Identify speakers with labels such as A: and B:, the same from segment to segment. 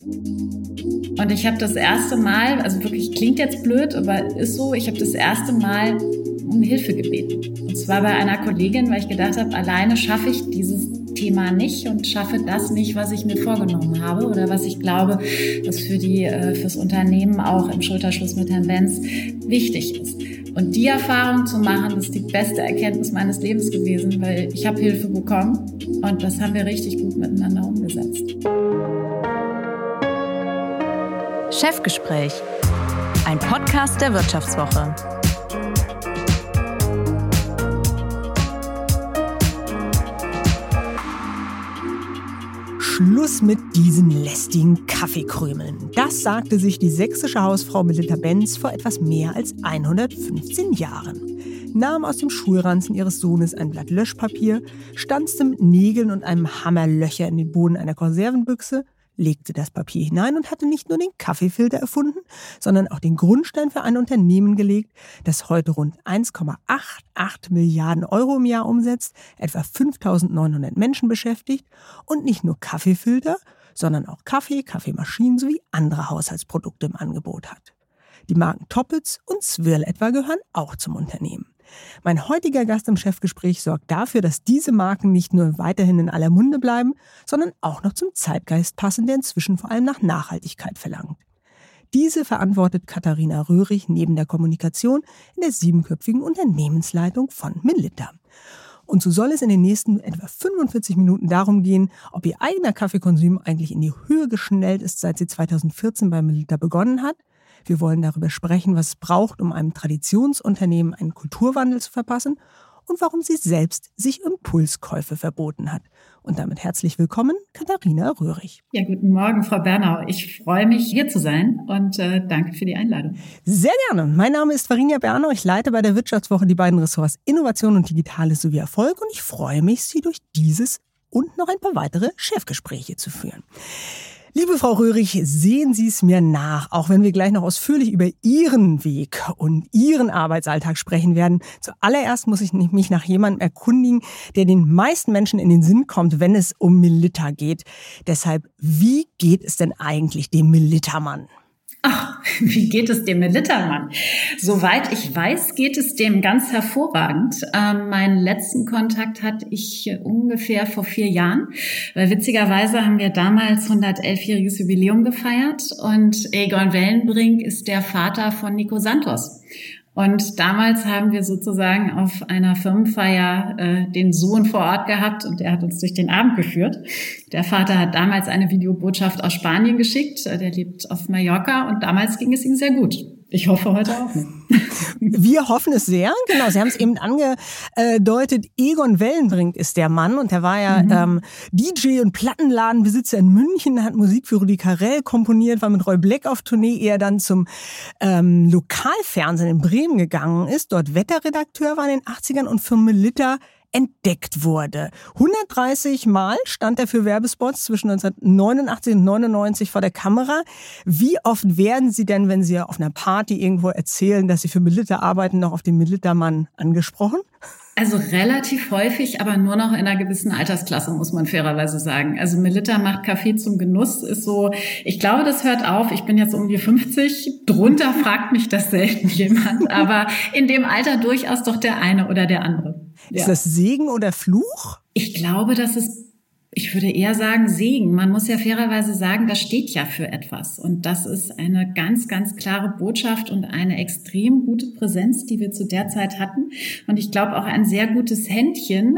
A: Und ich habe das erste Mal, also wirklich klingt jetzt blöd, aber ist so, ich habe das erste Mal um Hilfe gebeten. Und zwar bei einer Kollegin, weil ich gedacht habe, alleine schaffe ich dieses Thema nicht und schaffe das nicht, was ich mir vorgenommen habe oder was ich glaube, was fürs Unternehmen auch im Schulterschluss mit Herrn Benz wichtig ist. Und die Erfahrung zu machen, ist die beste Erkenntnis meines Lebens gewesen, weil ich habe Hilfe bekommen und das haben wir richtig gut miteinander umgesetzt.
B: Chefgespräch, ein Podcast der Wirtschaftswoche.
C: Schluss mit diesen lästigen Kaffeekrümeln. Das sagte sich die sächsische Hausfrau Melitta Benz vor etwas mehr als 115 Jahren. Nahm aus dem Schulranzen ihres Sohnes ein Blatt Löschpapier, stanzte mit Nägeln und einem Hammer Löcher in den Boden einer Konservenbüchse, legte das Papier hinein und hatte nicht nur den Kaffeefilter erfunden, sondern auch den Grundstein für ein Unternehmen gelegt, das heute rund 1,88 Milliarden Euro im Jahr umsetzt, etwa 5.900 Menschen beschäftigt und nicht nur Kaffeefilter, sondern auch Kaffee, Kaffeemaschinen sowie andere Haushaltsprodukte im Angebot hat. Die Marken Toppitz und Swirl etwa gehören auch zum Unternehmen. Mein heutiger Gast im Chefgespräch sorgt dafür, dass diese Marken nicht nur weiterhin in aller Munde bleiben, sondern auch noch zum Zeitgeist passen, der inzwischen vor allem nach Nachhaltigkeit verlangt. Diese verantwortet Katharina Röhrig neben der Kommunikation in der 7-köpfigen Unternehmensleitung von Melitta. Und so soll es in den nächsten etwa 45 Minuten darum gehen, ob ihr eigener Kaffeekonsum eigentlich in die Höhe geschnellt ist, seit sie 2014 bei Melitta begonnen hat. Wir wollen darüber sprechen, was es braucht, um einem Traditionsunternehmen einen Kulturwandel zu verpassen und warum sie selbst sich Impulskäufe verboten hat. Und damit herzlich willkommen, Katharina Röhrig.
A: Ja, guten Morgen, Frau Bernau. Ich freue mich, hier zu sein und danke für die Einladung.
C: Sehr gerne. Mein Name ist Varinia Bernau. Ich leite bei der Wirtschaftswoche die beiden Ressorts Innovation und Digitales sowie Erfolg und ich freue mich, Sie durch dieses und noch ein paar weitere Chefgespräche zu führen. Liebe Frau Röhrig, sehen Sie es mir nach, auch wenn wir gleich noch ausführlich über Ihren Weg und Ihren Arbeitsalltag sprechen werden. Zuallererst muss ich mich nach jemandem erkundigen, der den meisten Menschen in den Sinn kommt, wenn es um Melitta geht. Deshalb, wie geht es denn eigentlich dem Melitta-Mann?
A: Ach, wie geht es dem Melitta-Mann? Soweit ich weiß, geht es dem ganz hervorragend. Meinen letzten Kontakt hatte ich ungefähr vor 4 Jahren. Weil witzigerweise haben wir damals 111-jähriges Jubiläum gefeiert und Egon Wellenbrink ist der Vater von Nico Santos. Und damals haben wir sozusagen auf einer Firmenfeier den Sohn vor Ort gehabt und der hat uns durch den Abend geführt. Der Vater hat damals eine Videobotschaft aus Spanien geschickt. Der lebt auf Mallorca und damals ging es ihm sehr gut. Ich hoffe heute auch noch.
C: Wir hoffen es sehr. Genau, Sie haben es eben angedeutet. Egon Wellenbrink ist der Mann und der war ja DJ und Plattenladenbesitzer in München, hat Musik für Rudi Carrell komponiert, war mit Roy Black auf Tournee, ehe er dann zum Lokalfernsehen in Bremen gegangen ist, dort Wetterredakteur war in den 80ern und für Melitta entdeckt wurde. 130 Mal stand er für Werbespots zwischen 1989 und 99 vor der Kamera. Wie oft werden Sie denn, wenn Sie auf einer Party irgendwo erzählen, dass Sie für Melitta arbeiten, noch auf den Melitta-Mann angesprochen?
A: Also relativ häufig, aber nur noch in einer gewissen Altersklasse, muss man fairerweise sagen. Also Melitta macht Kaffee zum Genuss, ist so, ich glaube, das hört auf. Ich bin jetzt um die 50. Drunter fragt mich das selten jemand, aber in dem Alter durchaus doch der eine oder der andere. Ja.
C: Ist das Segen oder Fluch?
A: Ich glaube, das ist, ich würde eher sagen Segen. Man muss ja fairerweise sagen, das steht ja für etwas. Und das ist eine ganz, ganz klare Botschaft und eine extrem gute Präsenz, die wir zu der Zeit hatten. Und ich glaube auch ein sehr gutes Händchen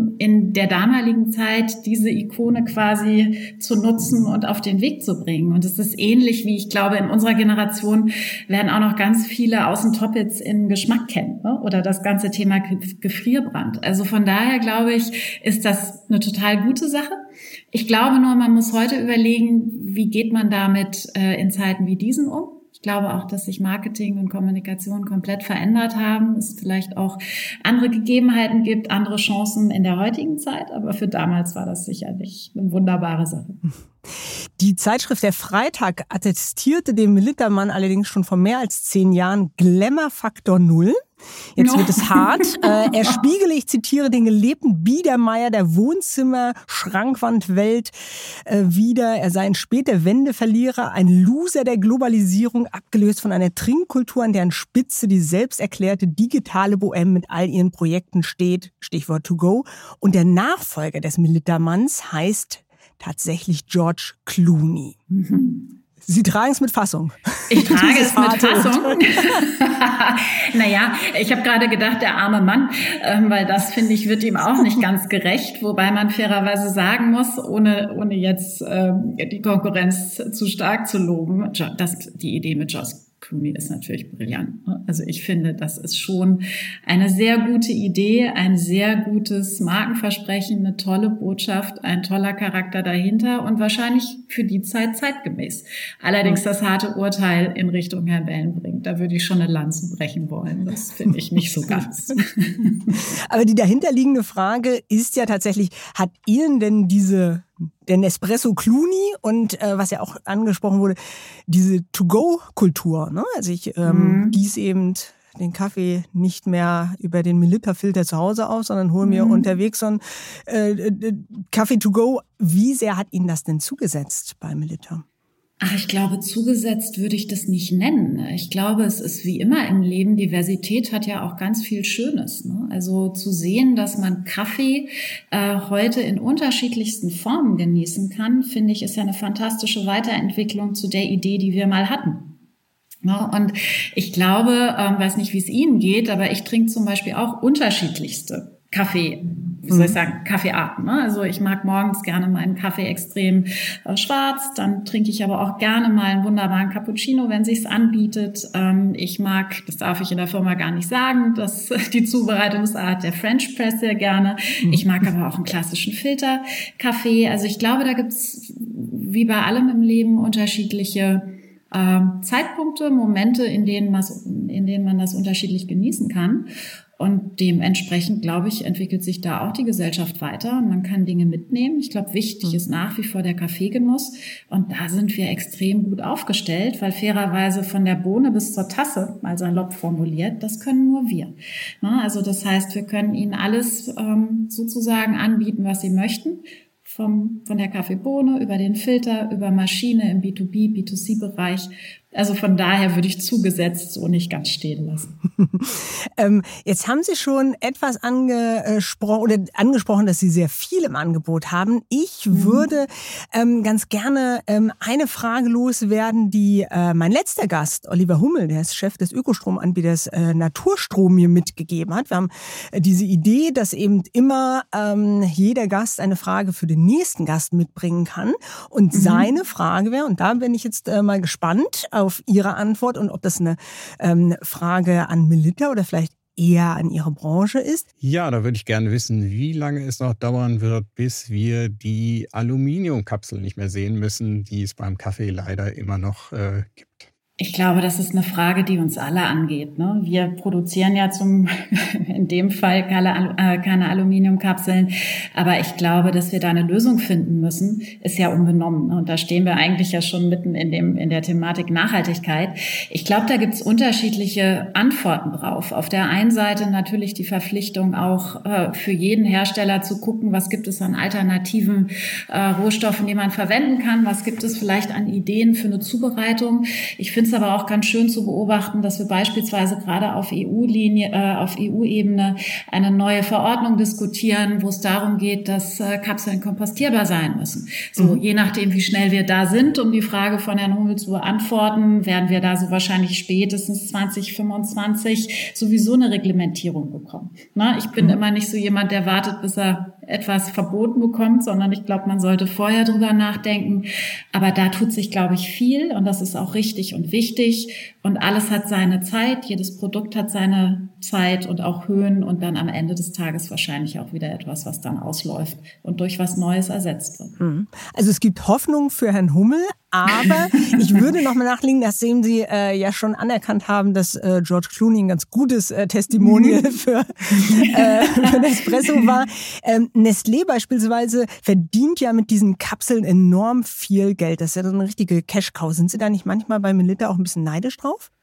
A: in der damaligen Zeit, diese Ikone quasi zu nutzen und auf den Weg zu bringen. Und es ist ähnlich wie, ich glaube, in unserer Generation werden auch noch ganz viele Außen-Toppitz in Geschmack kennen, ne? Oder das ganze Thema Gefrierbrand. Also von daher glaube ich, ist das eine total gute Sache. Ich glaube nur, man muss heute überlegen, wie geht man damit in Zeiten wie diesen um. Ich glaube auch, dass sich Marketing und Kommunikation komplett verändert haben. Es vielleicht auch andere Gegebenheiten gibt, andere Chancen in der heutigen Zeit. Aber für damals war das sicherlich eine wunderbare Sache.
C: Die Zeitschrift Der Freitag attestierte dem Melitta-Mann allerdings schon vor mehr als 10 Jahren Glamour Faktor 0. Jetzt wird es hart. Er spiegele, ich zitiere, den gelebten Biedermeier der Wohnzimmer-Schrankwandwelt wider. Er sei ein später Wendeverlierer, ein Loser der Globalisierung, abgelöst von einer Trinkkultur, an deren Spitze die selbst erklärte digitale Bohème mit all ihren Projekten steht. Stichwort To Go. Und der Nachfolger des Melitta-Manns heißt tatsächlich George Clooney. Sie tragen es mit Fassung.
A: Ich trage es mit Fassung. Naja, ich habe gerade gedacht, der arme Mann, weil das, finde ich, wird ihm auch nicht ganz gerecht. Wobei man fairerweise sagen muss, ohne jetzt die Konkurrenz zu stark zu loben, die Idee mit George Clooney ist natürlich brillant. Also ich finde, das ist schon eine sehr gute Idee, ein sehr gutes Markenversprechen, eine tolle Botschaft, ein toller Charakter dahinter und wahrscheinlich für die Zeit zeitgemäß. Allerdings das harte Urteil in Richtung Herrn Wellenbrink, da würde ich schon eine Lanze brechen wollen. Das finde ich nicht so ganz.
C: Aber die dahinterliegende Frage ist ja tatsächlich, hat Ihnen denn der Nespresso Clooney und was ja auch angesprochen wurde, diese To-Go-Kultur, ne? Also ich gieße eben den Kaffee nicht mehr über den Melitta-Filter zu Hause aus, sondern hole mir unterwegs so einen Kaffee to go. Wie sehr hat Ihnen das denn zugesetzt bei Melitta?
A: Ach, ich glaube, zugesetzt würde ich das nicht nennen. Ich glaube, es ist wie immer im Leben, Diversität hat ja auch ganz viel Schönes, ne? Also zu sehen, dass man Kaffee heute in unterschiedlichsten Formen genießen kann, finde ich, ist ja eine fantastische Weiterentwicklung zu der Idee, die wir mal hatten. Ja, und ich glaube, weiß nicht, wie es Ihnen geht, aber ich trinke zum Beispiel auch unterschiedlichste Kaffeearten. Ne? Also ich mag morgens gerne meinen Kaffee extrem schwarz, dann trinke ich aber auch gerne mal einen wunderbaren Cappuccino, wenn sich's anbietet. Ich mag, das darf ich in der Firma gar nicht sagen, die Zubereitungsart der French Press sehr gerne. Ich mag aber auch einen klassischen Filterkaffee. Also ich glaube, da gibt's wie bei allem im Leben unterschiedliche Zeitpunkte, Momente, in denen man das unterschiedlich genießen kann. Und dementsprechend, glaube ich, entwickelt sich da auch die Gesellschaft weiter und man kann Dinge mitnehmen. Ich glaube, wichtig ist nach wie vor der Kaffeegenuss und da sind wir extrem gut aufgestellt, weil fairerweise von der Bohne bis zur Tasse, mal salopp formuliert, das können nur wir. Also das heißt, wir können Ihnen alles sozusagen anbieten, was Sie möchten. Von der Kaffeebohne über den Filter, über Maschine im B2B, B2C-Bereich. Also von daher würde ich zugesetzt so nicht ganz stehen lassen.
C: Jetzt haben Sie schon etwas angesprochen, dass Sie sehr viel im Angebot haben. Ich würde ganz gerne eine Frage loswerden, die mein letzter Gast, Oliver Hummel, der ist Chef des Ökostromanbieters Naturstrom, mir mitgegeben hat. Wir haben diese Idee, dass eben immer jeder Gast eine Frage für den nächsten Gast mitbringen kann. Und seine Frage wäre, und da bin ich jetzt mal gespannt auf Ihre Antwort und ob das eine Frage an Melitta oder vielleicht eher an Ihre Branche ist.
D: Ja, da würde ich gerne wissen, wie lange es noch dauern wird, bis wir die Aluminiumkapseln nicht mehr sehen müssen, die es beim Kaffee leider immer noch gibt.
A: Ich glaube, das ist eine Frage, die uns alle angeht. Ne? Wir produzieren ja in dem Fall keine Aluminiumkapseln, aber ich glaube, dass wir da eine Lösung finden müssen, ist ja unbenommen. Und da stehen wir eigentlich ja schon mitten in der Thematik Nachhaltigkeit. Ich glaube, da gibt's unterschiedliche Antworten drauf. Auf der einen Seite natürlich die Verpflichtung auch für jeden Hersteller zu gucken, was gibt es an alternativen Rohstoffen, die man verwenden kann, was gibt es vielleicht an Ideen für eine Zubereitung. Ich finde es aber auch ganz schön zu beobachten, dass wir beispielsweise gerade auf EU-Ebene eine neue Verordnung diskutieren, wo es darum geht, dass Kapseln kompostierbar sein müssen. So, je nachdem, wie schnell wir da sind, um die Frage von Herrn Hummel zu beantworten, werden wir da so wahrscheinlich spätestens 2025 sowieso eine Reglementierung bekommen. Ich bin immer nicht so jemand, der wartet, bis er etwas verboten bekommt, sondern ich glaube, man sollte vorher drüber nachdenken. Aber da tut sich, glaube ich, viel und das ist auch richtig und wichtig. Und alles hat seine Zeit, jedes Produkt hat seine Zeit und auch Höhen und dann am Ende des Tages wahrscheinlich auch wieder etwas, was dann ausläuft und durch was Neues ersetzt wird.
C: Also es gibt Hoffnung für Herrn Hummel, aber ich würde noch mal nachlegen, nachdem Sie ja schon anerkannt haben, dass George Clooney ein ganz gutes Testimonial für Nespresso war. Nestlé beispielsweise verdient ja mit diesen Kapseln enorm viel Geld. Das ist ja so eine richtige Cash-Cow. Sind Sie da nicht manchmal bei Melitta auch ein bisschen neidisch drauf?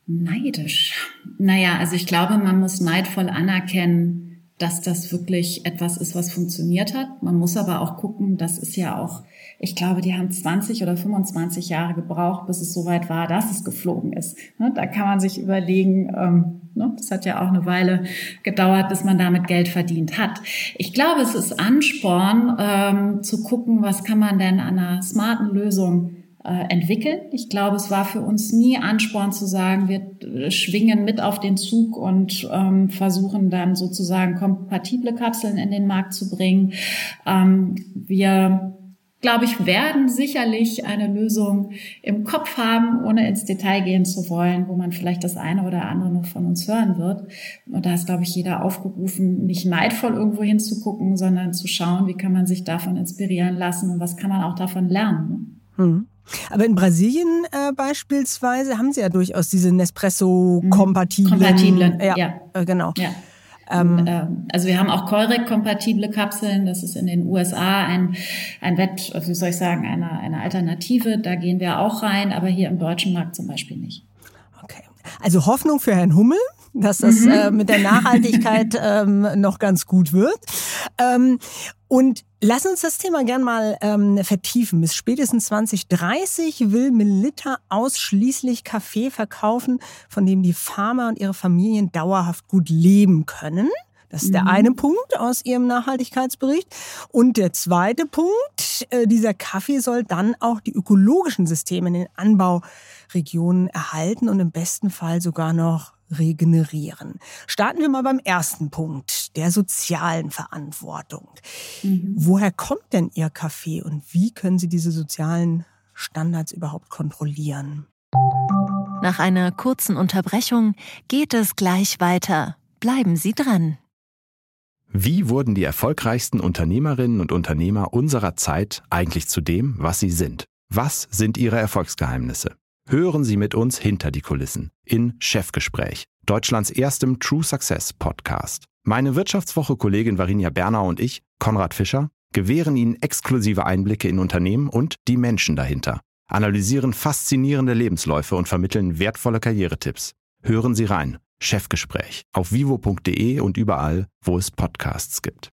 A: Neidisch. Naja, also ich glaube, man muss neidvoll anerkennen, dass das wirklich etwas ist, was funktioniert hat. Man muss aber auch gucken, das ist ja auch, ich glaube, die haben 20 oder 25 Jahre gebraucht, bis es soweit war, dass es geflogen ist. Da kann man sich überlegen, das hat ja auch eine Weile gedauert, bis man damit Geld verdient hat. Ich glaube, es ist Ansporn, zu gucken, was kann man denn an einer smarten Lösung entwickeln. Ich glaube, es war für uns nie Ansporn zu sagen, wir schwingen mit auf den Zug und versuchen dann sozusagen kompatible Kapseln in den Markt zu bringen. Wir, glaube ich, werden sicherlich eine Lösung im Kopf haben, ohne ins Detail gehen zu wollen, wo man vielleicht das eine oder andere noch von uns hören wird. Und da ist, glaube ich, jeder aufgerufen, nicht neidvoll irgendwo hinzugucken, sondern zu schauen, wie kann man sich davon inspirieren lassen und was kann man auch davon lernen.
C: Aber in Brasilien beispielsweise haben sie ja durchaus diese Nespresso-kompatiblen.
A: Ja.
C: Genau.
A: Ja. Also wir haben auch Keurig-kompatible Kapseln. Das ist in den USA eine Alternative. Da gehen wir auch rein, aber hier im deutschen Markt zum Beispiel nicht.
C: Okay. Also Hoffnung für Herrn Hummel, dass das mit der Nachhaltigkeit noch ganz gut wird. Und lass uns das Thema gern mal vertiefen. Bis spätestens 2030 will Melitta ausschließlich Kaffee verkaufen, von dem die Farmer und ihre Familien dauerhaft gut leben können. Das ist der eine Punkt aus Ihrem Nachhaltigkeitsbericht. Und der zweite Punkt, dieser Kaffee soll dann auch die ökologischen Systeme in den Anbauregionen erhalten und im besten Fall sogar noch regenerieren. Starten wir mal beim ersten Punkt, der sozialen Verantwortung. Woher kommt denn Ihr Kaffee und wie können Sie diese sozialen Standards überhaupt kontrollieren?
B: Nach einer kurzen Unterbrechung geht es gleich weiter. Bleiben Sie dran.
E: Wie wurden die erfolgreichsten Unternehmerinnen und Unternehmer unserer Zeit eigentlich zu dem, was sie sind? Was sind ihre Erfolgsgeheimnisse? Hören Sie mit uns hinter die Kulissen in Chefgespräch, Deutschlands erstem True Success Podcast. Meine Wirtschaftswoche-Kollegin Varinia Bernau und ich, Konrad Fischer, gewähren Ihnen exklusive Einblicke in Unternehmen und die Menschen dahinter, analysieren faszinierende Lebensläufe und vermitteln wertvolle Karrieretipps. Hören Sie rein. Chefgespräch auf vivo.de und überall, wo es Podcasts gibt.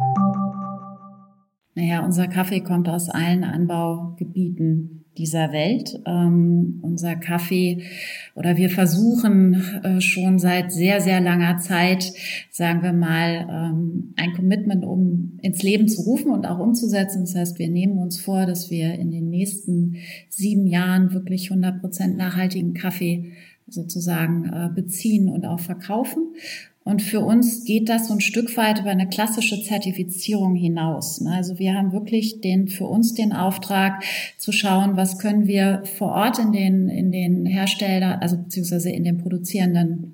A: Naja, unser Kaffee kommt aus allen Anbaugebieten dieser Welt. Unser Kaffee, oder wir versuchen schon seit sehr, sehr langer Zeit, sagen wir mal, ein Commitment ins Leben zu rufen und auch umzusetzen. Das heißt, wir nehmen uns vor, dass wir in den nächsten 7 Jahren wirklich 100% nachhaltigen Kaffee sozusagen beziehen und auch verkaufen. Und für uns geht das so ein Stück weit über eine klassische Zertifizierung hinaus. Also wir haben wirklich für uns den Auftrag zu schauen, was können wir vor Ort in den Herstellern, also beziehungsweise in den produzierenden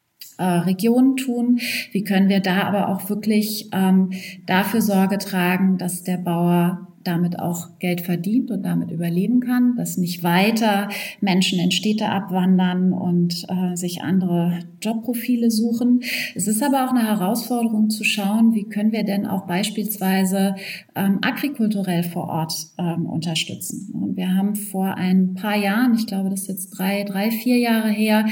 A: Regionen tun. Wie können wir da aber auch wirklich dafür Sorge tragen, dass der Bauer damit auch Geld verdient und damit überleben kann, dass nicht weiter Menschen in Städte abwandern und sich andere Jobprofile suchen. Es ist aber auch eine Herausforderung zu schauen, wie können wir denn auch beispielsweise agrikulturell vor Ort unterstützen. Und wir haben vor ein paar Jahren, ich glaube, das ist jetzt 4 Jahre her,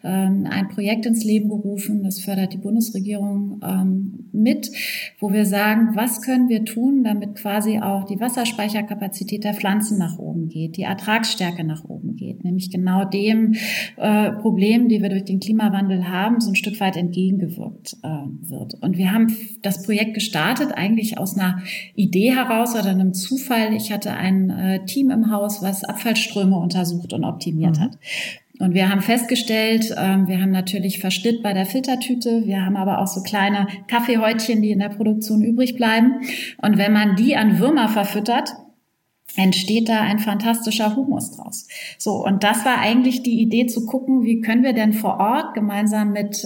A: ein Projekt ins Leben gerufen, das fördert die Bundesregierung mit, wo wir sagen, was können wir tun, damit quasi auch die Wasserspeicherkapazität der Pflanzen nach oben geht, die Ertragsstärke nach oben geht, nämlich genau dem Problem, die wir durch den Klimawandel haben, so ein Stück weit entgegengewirkt wird. Und wir haben das Projekt gestartet eigentlich aus einer Idee heraus oder einem Zufall. Ich hatte ein Team im Haus, was Abfallströme untersucht und optimiert hat. Und wir haben festgestellt, wir haben natürlich Verschnitt bei der Filtertüte, wir haben aber auch so kleine Kaffeehäutchen, die in der Produktion übrig bleiben. Und wenn man die an Würmer verfüttert, entsteht da ein fantastischer Humus draus. So, und das war eigentlich die Idee zu gucken, wie können wir denn vor Ort gemeinsam mit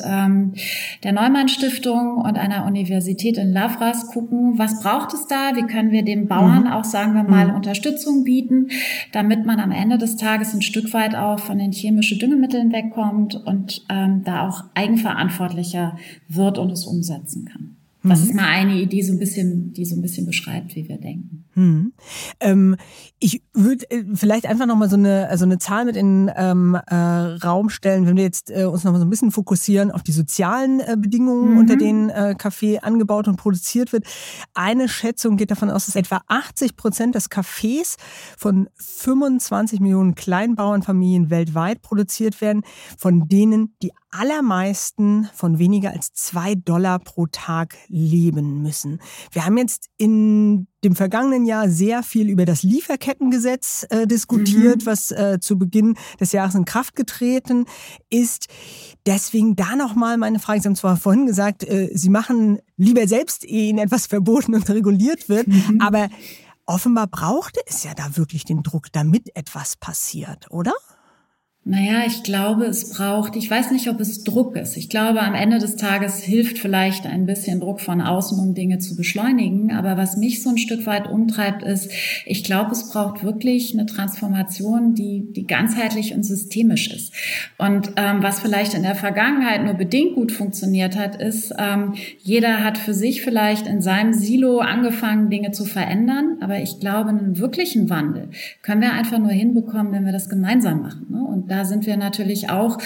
A: der Neumann Stiftung und einer Universität in Lavras gucken, was braucht es da, wie können wir den Bauern auch, sagen wir mal, Unterstützung bieten, damit man am Ende des Tages ein Stück weit auch von den chemischen Düngemitteln wegkommt und da auch eigenverantwortlicher wird und es umsetzen kann. Das ist mal eine Idee, die so ein bisschen beschreibt, wie wir denken.
C: Ich würde vielleicht einfach nochmal so eine Zahl mit in Raum stellen, wenn wir jetzt uns nochmal so ein bisschen fokussieren auf die sozialen Bedingungen, unter denen Kaffee angebaut und produziert wird. Eine Schätzung geht davon aus, dass etwa 80% des Kaffees von 25 Millionen Kleinbauernfamilien weltweit produziert werden, von denen die allermeisten von weniger als $2 pro Tag leben müssen. Wir haben jetzt in dem vergangenen Jahr sehr viel über das Lieferkettengesetz diskutiert, was zu Beginn des Jahres in Kraft getreten ist. Deswegen da nochmal meine Frage. Sie haben zwar vorhin gesagt, Sie machen lieber selbst, ehe Ihnen etwas verboten und reguliert wird, aber offenbar brauchte es ja da wirklich den Druck, damit etwas passiert, oder?
A: Naja, ich glaube, ich weiß nicht, ob es Druck ist. Ich glaube, am Ende des Tages hilft vielleicht ein bisschen Druck von außen, um Dinge zu beschleunigen. Aber was mich so ein Stück weit umtreibt, ist, ich glaube, es braucht wirklich eine Transformation, die ganzheitlich und systemisch ist. Und was vielleicht in der Vergangenheit nur bedingt gut funktioniert hat, ist, jeder hat für sich vielleicht in seinem Silo angefangen, Dinge zu verändern. Aber ich glaube, einen wirklichen Wandel können wir einfach nur hinbekommen, wenn wir das gemeinsam machen, ne? Und da sind wir natürlich auch,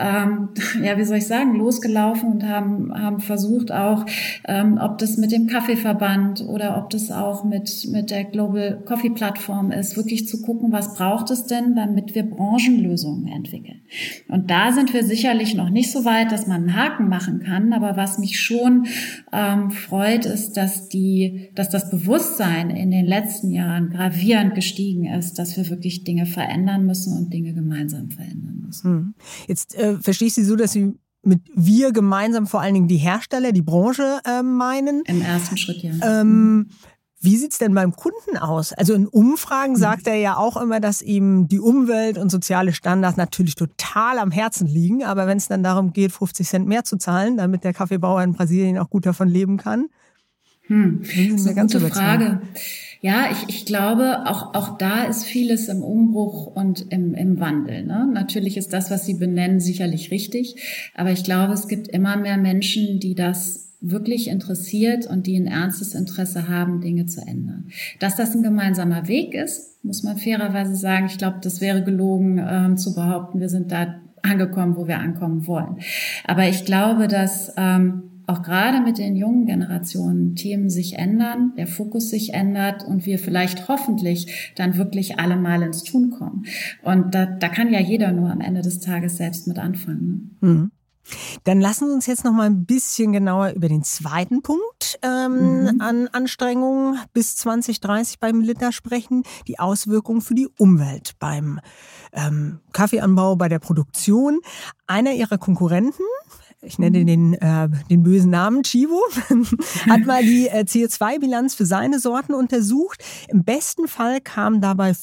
A: losgelaufen und haben versucht auch, ob das mit dem Kaffeeverband oder ob das auch mit der Global Coffee Plattform ist, wirklich zu gucken, was braucht es denn, damit wir Branchenlösungen entwickeln. Und da sind wir sicherlich noch nicht so weit, dass man einen Haken machen kann, aber was mich schon freut, ist, dass das Bewusstsein in den letzten Jahren gravierend gestiegen ist, dass wir wirklich Dinge verändern müssen und Dinge gemeinsam verändern müssen.
C: Jetzt verstehe ich Sie so, dass Sie mit wir gemeinsam vor allen Dingen die Hersteller, die Branche meinen.
A: Im ersten Schritt, ja.
C: Wie sieht's denn beim Kunden aus? Also in Umfragen sagt er ja auch immer, dass ihm die Umwelt und soziale Standards natürlich total am Herzen liegen. Aber wenn es dann darum geht, 50 Cent mehr zu zahlen, damit der Kaffeebauer in Brasilien auch gut davon leben kann.
A: Das ist eine gute Frage. Ja, ich glaube, auch da ist vieles im Umbruch und im Wandel, ne? Natürlich ist das, was Sie benennen, sicherlich richtig. Aber ich glaube, es gibt immer mehr Menschen, die das wirklich interessiert und die ein ernstes Interesse haben, Dinge zu ändern. Dass das ein gemeinsamer Weg ist, muss man fairerweise sagen. Ich glaube, das wäre gelogen, zu behaupten, wir sind da angekommen, wo wir ankommen wollen. Aber ich glaube, dass auch gerade mit den jungen Generationen Themen sich ändern, der Fokus sich ändert und wir vielleicht hoffentlich dann wirklich alle mal ins Tun kommen. Und da kann ja jeder nur am Ende des Tages selbst mit anfangen.
C: Dann lassen Sie uns jetzt noch mal ein bisschen genauer über den zweiten Punkt an Anstrengungen bis 2030 bei Melitta sprechen, die Auswirkungen für die Umwelt beim Kaffeeanbau, bei der Produktion. Einer Ihrer Konkurrenten, ich nenne den bösen Namen, Chivo, hat mal die CO2-Bilanz für seine Sorten untersucht. Im besten Fall kamen dabei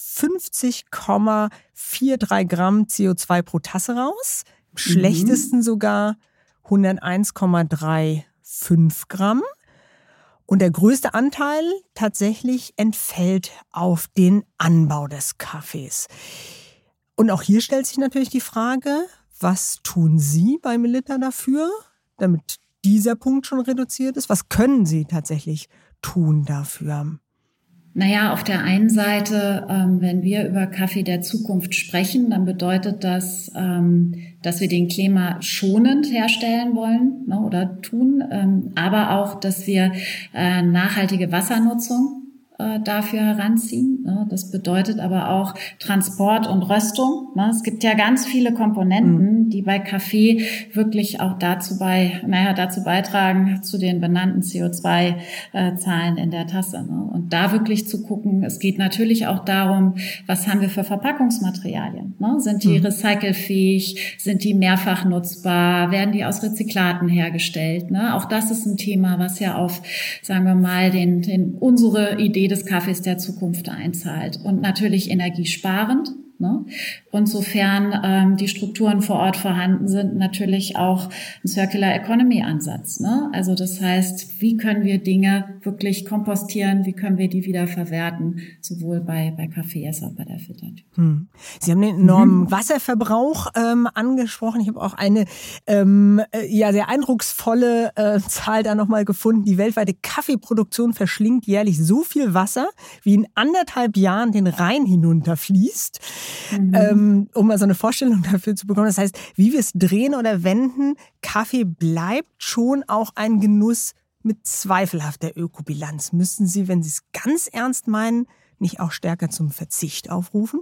C: 50,43 Gramm CO2 pro Tasse raus. Im schlechtesten sogar 101,35 Gramm. Und der größte Anteil tatsächlich entfällt auf den Anbau des Kaffees. Und auch hier stellt sich natürlich die Frage, was tun Sie bei Melitta dafür, damit dieser Punkt schon reduziert ist? Was können Sie tatsächlich tun dafür?
A: Naja, auf der einen Seite, wenn wir über Kaffee der Zukunft sprechen, dann bedeutet das, dass wir den Klima schonend herstellen wollen, ne, oder tun, aber auch, dass wir nachhaltige Wassernutzung dafür heranziehen. Das bedeutet aber auch Transport und Röstung. Es gibt ja ganz viele Komponenten, die bei Kaffee wirklich auch dazu beitragen, zu den benannten CO2-Zahlen in der Tasse. Und da wirklich zu gucken, es geht natürlich auch darum, was haben wir für Verpackungsmaterialien? Sind die recycelfähig? Sind die mehrfach nutzbar? Werden die aus Rezyklaten hergestellt? Auch das ist ein Thema, was ja auf, sagen wir mal, unsere Idee des Kaffees der Zukunft einzahlt. Und natürlich energiesparend. Ne? Und sofern die Strukturen vor Ort vorhanden sind, natürlich auch ein Circular Economy Ansatz. Ne? Also das heißt, wie können wir Dinge wirklich kompostieren, wie können wir die wieder verwerten, sowohl bei Kaffee als auch bei der Filtertüte.
C: Sie haben den enormen Wasserverbrauch angesprochen. Ich habe auch eine sehr eindrucksvolle Zahl da nochmal gefunden. Die weltweite Kaffeeproduktion verschlingt jährlich so viel Wasser, wie in 1,5 Jahren den Rhein hinunterfließt. Um mal so eine Vorstellung dafür zu bekommen. Das heißt, wie wir es drehen oder wenden, Kaffee bleibt schon auch ein Genuss mit zweifelhafter Ökobilanz. Müssten Sie, wenn Sie es ganz ernst meinen, nicht auch stärker zum Verzicht aufrufen?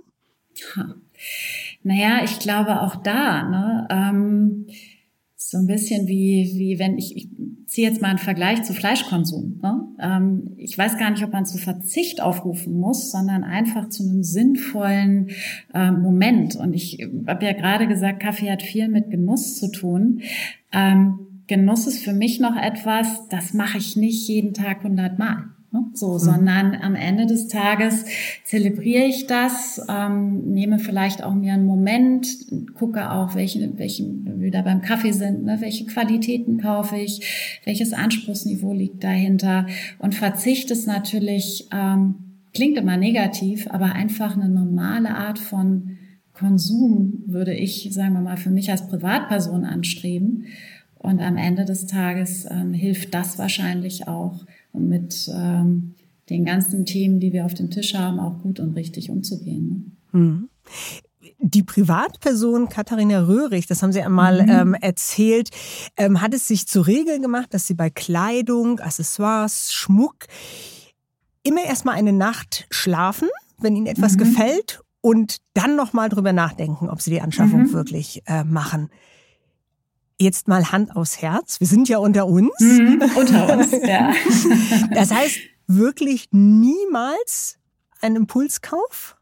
A: Naja, ich glaube auch da, so ein bisschen wie wenn ich ziehe jetzt mal einen Vergleich zu Fleischkonsum. Ne? Ich weiß gar nicht, ob man zu Verzicht aufrufen muss, sondern einfach zu einem sinnvollen Moment. Und ich habe ja gerade gesagt, Kaffee hat viel mit Genuss zu tun. Genuss ist für mich noch etwas, das mache ich nicht jeden Tag 100 Mal. Sondern am Ende des Tages zelebriere ich das, nehme vielleicht auch mir einen Moment, gucke auch, welche wir da beim Kaffee sind, ne, welche Qualitäten kaufe ich, welches Anspruchsniveau liegt dahinter, und Verzicht ist natürlich, klingt immer negativ, aber einfach eine normale Art von Konsum würde ich, sagen wir mal, für mich als Privatperson anstreben. Und am Ende des Tages hilft das wahrscheinlich auch, um mit den ganzen Themen, die wir auf dem Tisch haben, auch gut und richtig umzugehen. Ne?
C: Die Privatperson Katharina Röhrig, das haben Sie einmal erzählt, hat es sich zur Regel gemacht, dass sie bei Kleidung, Accessoires, Schmuck immer erstmal eine Nacht schlafen, wenn ihnen etwas gefällt, und dann nochmal drüber nachdenken, ob sie die Anschaffung wirklich machen. Jetzt mal Hand aufs Herz. Wir sind ja unter uns.
A: Unter uns, ja.
C: Das heißt, wirklich niemals ein Impulskauf?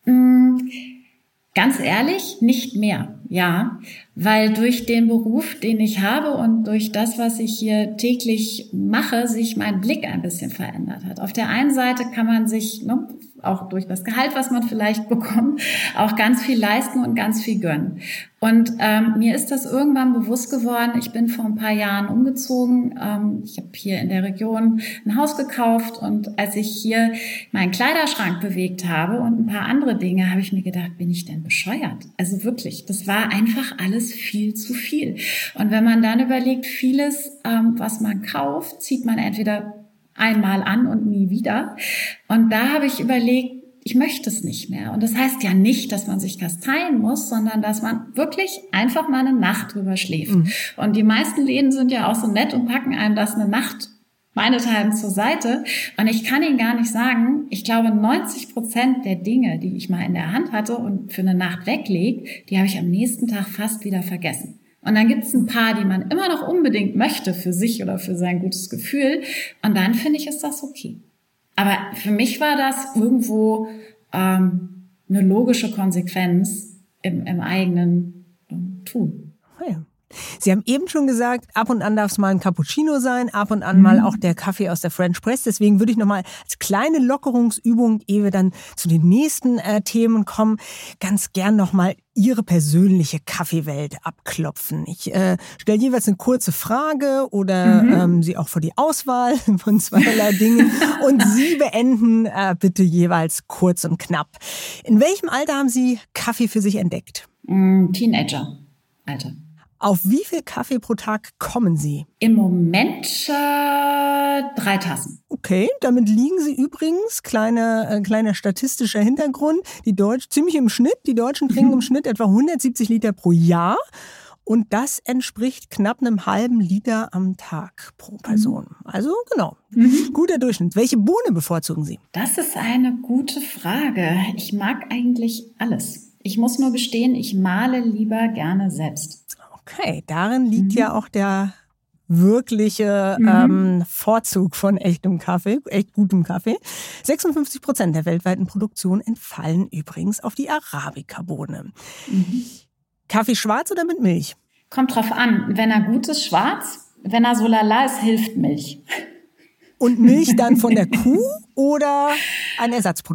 A: Ganz ehrlich, nicht mehr, ja. Weil durch den Beruf, den ich habe und durch das, was ich hier täglich mache, sich mein Blick ein bisschen verändert hat. Auf der einen Seite kann man sich, auch durch das Gehalt, was man vielleicht bekommt, auch ganz viel leisten und ganz viel gönnen. Und mir ist das irgendwann bewusst geworden. Ich bin vor ein paar Jahren umgezogen. Ich habe hier in der Region ein Haus gekauft, und als ich hier meinen Kleiderschrank bewegt habe und ein paar andere Dinge, habe ich mir gedacht, bin ich denn bescheuert? Also wirklich, das war einfach alles viel zu viel. Und wenn man dann überlegt, vieles, was man kauft, zieht man entweder einmal an und nie wieder. Und da habe ich überlegt, ich möchte es nicht mehr. Und das heißt ja nicht, dass man sich kasteien muss, sondern dass man wirklich einfach mal eine Nacht drüber schläft. Und die meisten Läden sind ja auch so nett und packen einem das eine Nacht meinethalben zur Seite. Und ich kann Ihnen gar nicht sagen, ich glaube 90% der Dinge, die ich mal in der Hand hatte und für eine Nacht weglege, die habe ich am nächsten Tag fast wieder vergessen. Und dann gibt es ein paar, die man immer noch unbedingt möchte für sich oder für sein gutes Gefühl. Und dann finde ich, ist das okay. Aber für mich war das irgendwo eine logische Konsequenz im eigenen Tun.
C: Oh ja. Sie haben eben schon gesagt, ab und an darf es mal ein Cappuccino sein, ab und an mal auch der Kaffee aus der French Press. Deswegen würde ich nochmal als kleine Lockerungsübung, ehe wir dann zu den nächsten Themen kommen, ganz gern nochmal Ihre persönliche Kaffeewelt abklopfen. Ich stelle jeweils eine kurze Frage oder Sie auch vor die Auswahl von zweierlei Dingen, und Sie beenden bitte jeweils kurz und knapp. In welchem Alter haben Sie Kaffee für sich entdeckt?
A: Teenager, Alter.
C: Auf wie viel Kaffee pro Tag kommen Sie?
A: Im Moment 3 Tassen.
C: Okay, damit liegen Sie übrigens, kleiner statistischer Hintergrund, ziemlich im Schnitt. Die Deutschen trinken im Schnitt etwa 170 Liter pro Jahr. Und das entspricht knapp einem halben Liter am Tag pro Person. Also genau, guter Durchschnitt. Welche Bohne bevorzugen Sie?
A: Das ist eine gute Frage. Ich mag eigentlich alles. Ich muss nur gestehen, ich mahle lieber gerne selbst.
C: Okay, darin liegt ja auch der wirkliche Vorzug von echtem Kaffee, echt gutem Kaffee. 56% der weltweiten Produktion entfallen übrigens auf die Arabica-Bohne. Kaffee schwarz oder mit Milch?
A: Kommt drauf an. Wenn er gut ist, schwarz. Wenn er so lala ist, hilft Milch.
C: Und Milch dann von der Kuh oder ein Ersatzprodukt?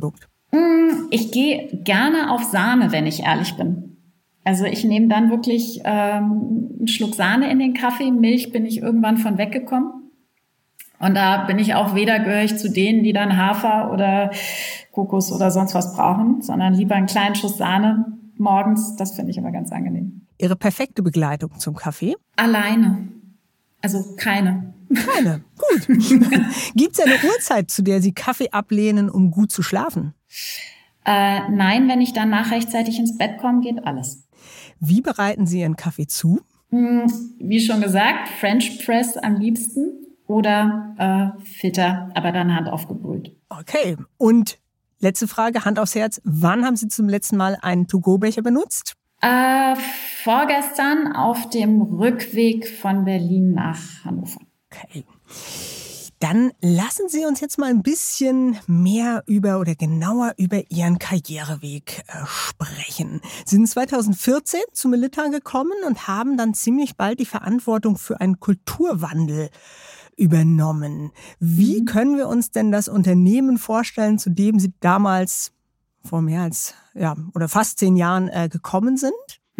A: Ich gehe gerne auf Sahne, wenn ich ehrlich bin. Also ich nehme dann wirklich einen Schluck Sahne in den Kaffee. Milch bin ich irgendwann von weggekommen. Und da bin ich auch weder gehöre ich zu denen, die dann Hafer oder Kokos oder sonst was brauchen, sondern lieber einen kleinen Schuss Sahne morgens. Das finde ich immer ganz angenehm.
C: Ihre perfekte Begleitung zum Kaffee?
A: Alleine. Also keine.
C: Keine. Gut. Gibt es eine Uhrzeit, zu der Sie Kaffee ablehnen, um gut zu schlafen?
A: Nein, wenn ich danach rechtzeitig ins Bett komme, geht alles.
C: Wie bereiten Sie Ihren Kaffee zu?
A: Wie schon gesagt, French Press am liebsten oder Filter, aber dann Hand aufgebrüht.
C: Okay. Und letzte Frage, Hand aufs Herz. Wann haben Sie zum letzten Mal einen To-Go-Becher benutzt?
A: Vorgestern auf dem Rückweg von Berlin nach Hannover.
C: Okay. Dann lassen Sie uns jetzt mal ein bisschen mehr genauer über Ihren Karriereweg sprechen. Sie sind 2014 zu Melitta gekommen und haben dann ziemlich bald die Verantwortung für einen Kulturwandel übernommen. Wie können wir uns denn das Unternehmen vorstellen, zu dem Sie damals vor mehr als fast 10 Jahren gekommen sind?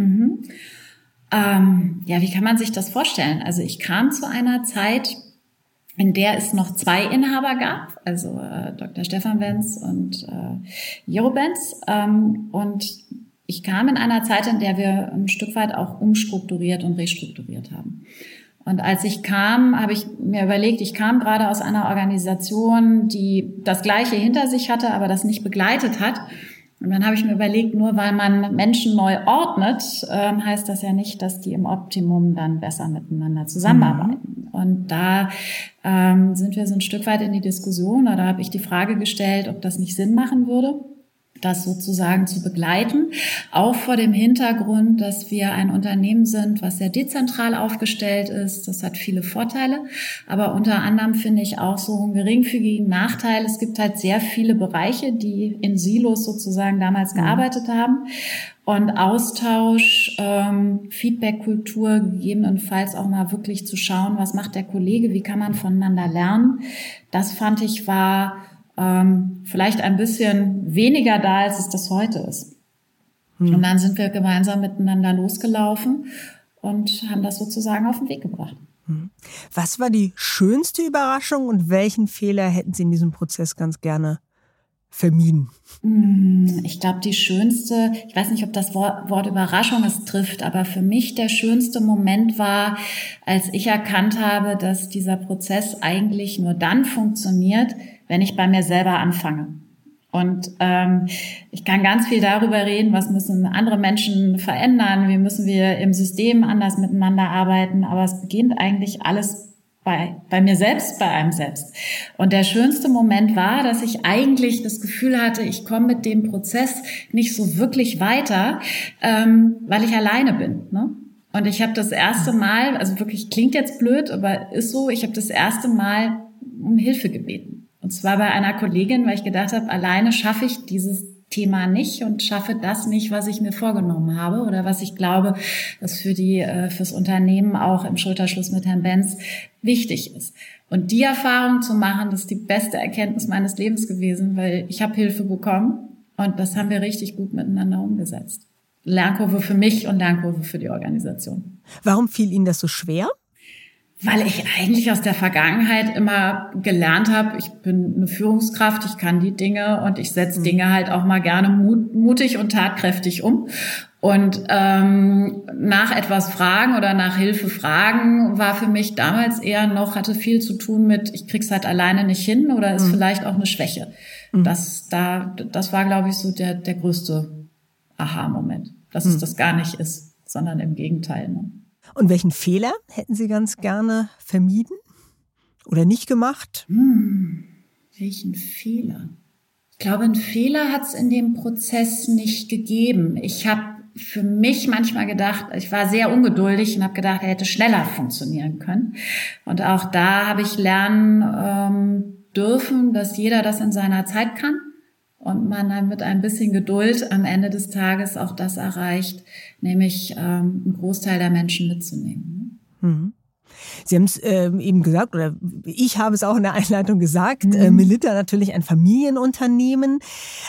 A: Wie kann man sich das vorstellen? Also ich kam zu einer Zeit, in der es noch 2 Inhaber gab, also Dr. Stefan Benz und Jero Benz. Und ich kam in einer Zeit, in der wir ein Stück weit auch umstrukturiert und restrukturiert haben. Und als ich kam, habe ich mir überlegt, ich kam gerade aus einer Organisation, die das Gleiche hinter sich hatte, aber das nicht begleitet hat. Und dann habe ich mir überlegt, nur weil man Menschen neu ordnet, heißt das ja nicht, dass die im Optimum dann besser miteinander zusammenarbeiten. Und da sind wir so ein Stück weit in die Diskussion, oder habe ich die Frage gestellt, ob das nicht Sinn machen würde, das sozusagen zu begleiten, auch vor dem Hintergrund, dass wir ein Unternehmen sind, was sehr dezentral aufgestellt ist. Das hat viele Vorteile, aber unter anderem finde ich auch so einen geringfügigen Nachteil. Es gibt halt sehr viele Bereiche, die in Silos sozusagen damals gearbeitet haben. Und Austausch, Feedback-Kultur, gegebenenfalls auch mal wirklich zu schauen, was macht der Kollege, wie kann man voneinander lernen. Das fand ich war vielleicht ein bisschen weniger da, als es das heute ist. Und dann sind wir gemeinsam miteinander losgelaufen und haben das sozusagen auf den Weg gebracht.
C: Was war die schönste Überraschung und welchen Fehler hätten Sie in diesem Prozess ganz gerne vermieden?
A: Ich glaube, die schönste, ich weiß nicht, ob das Wort Überraschung es trifft, aber für mich der schönste Moment war, als ich erkannt habe, dass dieser Prozess eigentlich nur dann funktioniert, wenn ich bei mir selber anfange. Und ich kann ganz viel darüber reden, was müssen andere Menschen verändern, wie müssen wir im System anders miteinander arbeiten, aber es beginnt eigentlich alles bei mir selbst, bei einem selbst. Und der schönste Moment war, dass ich eigentlich das Gefühl hatte, ich komme mit dem Prozess nicht so wirklich weiter, weil ich alleine bin, ne? Und ich habe das erste Mal, also wirklich klingt jetzt blöd, aber ist so, ich habe das erste Mal um Hilfe gebeten. Und zwar bei einer Kollegin, weil ich gedacht habe, alleine schaffe ich dieses Thema nicht und schaffe das nicht, was ich mir vorgenommen habe oder was ich glaube, dass fürs Unternehmen auch im Schulterschluss mit Herrn Benz wichtig ist. Und die Erfahrung zu machen, das ist die beste Erkenntnis meines Lebens gewesen, weil ich habe Hilfe bekommen und das haben wir richtig gut miteinander umgesetzt. Lernkurve für mich und Lernkurve für die Organisation.
C: Warum fiel Ihnen das so schwer?
A: Weil ich eigentlich aus der Vergangenheit immer gelernt habe, ich bin eine Führungskraft, ich kann die Dinge und ich setze Dinge halt auch mal gerne mutig und tatkräftig um. Und nach etwas fragen oder nach Hilfe fragen war für mich damals eher noch, hatte viel zu tun mit, ich krieg's halt alleine nicht hin oder ist vielleicht auch eine Schwäche. Das war, glaube ich, so der größte Aha-Moment, dass es das gar nicht ist, sondern im Gegenteil, ne?
C: Und welchen Fehler hätten Sie ganz gerne vermieden oder nicht gemacht?
A: Welchen Fehler? Ich glaube, einen Fehler hat es in dem Prozess nicht gegeben. Ich habe für mich manchmal gedacht, ich war sehr ungeduldig und habe gedacht, er hätte schneller funktionieren können. Und auch da habe ich lernen dürfen, dass jeder das in seiner Zeit kann. Und man dann mit ein bisschen Geduld am Ende des Tages auch das erreicht, nämlich einen Großteil der Menschen mitzunehmen.
C: Sie haben es eben gesagt, oder ich habe es auch in der Einleitung gesagt, Melitta natürlich ein Familienunternehmen.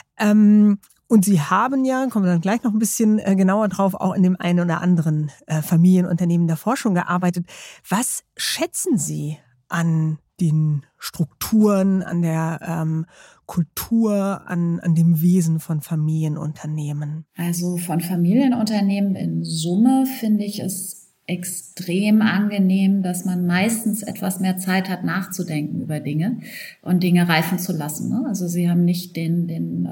C: Und Sie haben ja, kommen wir dann gleich noch ein bisschen genauer drauf, auch in dem einen oder anderen Familienunternehmen davor schon gearbeitet. Was schätzen Sie an den Strukturen, an der Kultur, an dem Wesen von Familienunternehmen?
A: Also von Familienunternehmen in Summe finde ich es extrem angenehm, dass man meistens etwas mehr Zeit hat, nachzudenken über Dinge und Dinge reifen zu lassen. Ne? Also Sie haben nicht den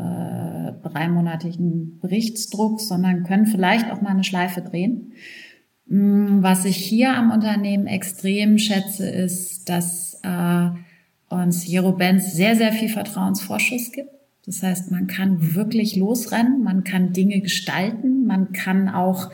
A: 3-monatigen Berichtsdruck, sondern können vielleicht auch mal eine Schleife drehen. Was ich hier am Unternehmen extrem schätze, ist, dass uns Jero-Benz sehr, sehr viel Vertrauensvorschuss gibt. Das heißt, man kann wirklich losrennen, man kann Dinge gestalten, man kann auch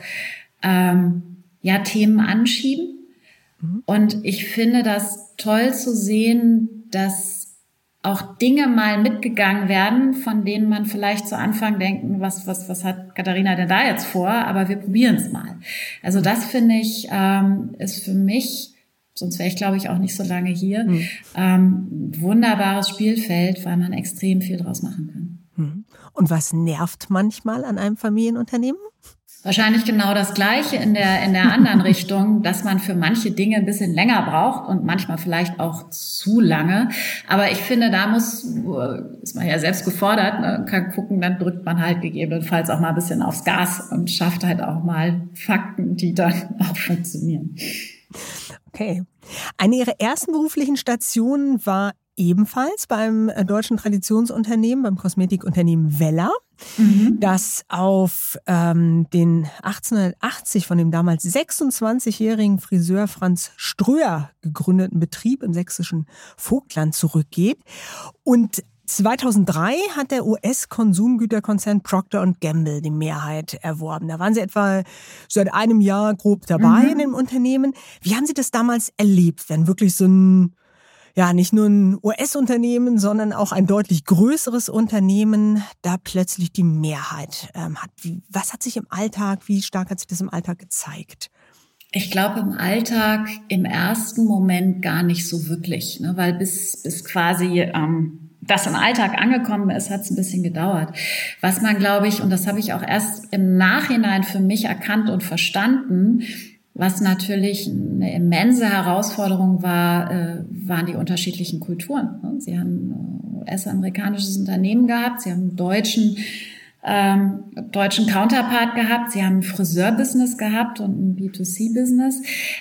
A: Themen anschieben. Und ich finde das toll zu sehen, dass auch Dinge mal mitgegangen werden, von denen man vielleicht zu Anfang denken, was hat Katharina denn da jetzt vor? Aber wir probieren es mal. Also das finde ich, ist für mich, sonst wäre ich glaube ich auch nicht so lange hier, wunderbares Spielfeld, weil man extrem viel draus machen kann.
C: Und was nervt manchmal an einem Familienunternehmen?
A: Wahrscheinlich genau das Gleiche in der anderen Richtung, dass man für manche Dinge ein bisschen länger braucht und manchmal vielleicht auch zu lange. Aber ich finde, da ist man ja selbst gefordert, ne? Kann gucken, dann drückt man halt gegebenenfalls auch mal ein bisschen aufs Gas und schafft halt auch mal Fakten, die dann auch funktionieren.
C: Okay. Eine Ihrer ersten beruflichen Stationen war ebenfalls beim deutschen Traditionsunternehmen, beim Kosmetikunternehmen Wella, das auf den 1880 von dem damals 26-jährigen Friseur Franz Ströer gegründeten Betrieb im sächsischen Vogtland zurückgeht. Und 2003 hat der US-Konsumgüterkonzern Procter & Gamble die Mehrheit erworben. Da waren Sie etwa seit einem Jahr grob dabei in dem Unternehmen. Wie haben Sie das damals erlebt, wenn wirklich so ein, ja, nicht nur ein US-Unternehmen, sondern auch ein deutlich größeres Unternehmen da plötzlich die Mehrheit hat? Was hat sich im Alltag, wie stark hat sich das im Alltag gezeigt?
A: Ich glaube im Alltag im ersten Moment gar nicht so wirklich, ne? Weil bis quasi das im Alltag angekommen ist, hat es ein bisschen gedauert. Was man, glaube ich, und das habe ich auch erst im Nachhinein für mich erkannt und verstanden, was natürlich eine immense Herausforderung war, waren die unterschiedlichen Kulturen. Sie haben ein US-amerikanisches Unternehmen gehabt, sie haben einen deutschen Counterpart gehabt, sie haben ein Friseurbusiness gehabt und ein B2C-Business.